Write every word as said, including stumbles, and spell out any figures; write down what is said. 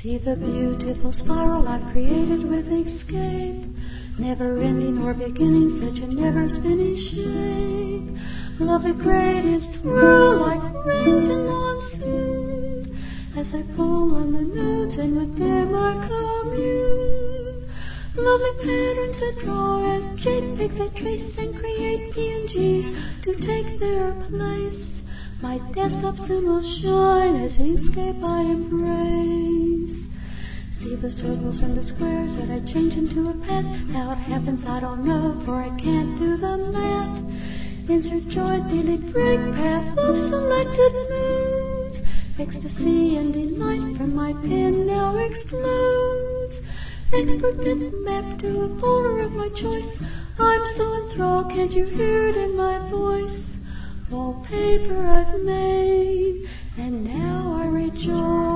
See the beautiful spiral I've created with Inkscape. Never ending or beginning, such a never spinning shape. Lovely gradients twirl like rings in monsoon, as I pull on the notes and with them I commune. Lovely patterns I draw as JPEGs I trace and create P N Gs to take their place. My desktop soon will shine as Inkscape I embrace. See the circles and the squares that I change into a pet. How it happens I don't know, for I can't do the math. Insert joint, delete, break path of selected nodes. Ecstasy and delight from my pen now explodes. Expert bitmap to a folder of my choice. I'm so enthralled, can't you hear it in my voice? Wallpaper I've made, and now I rejoice.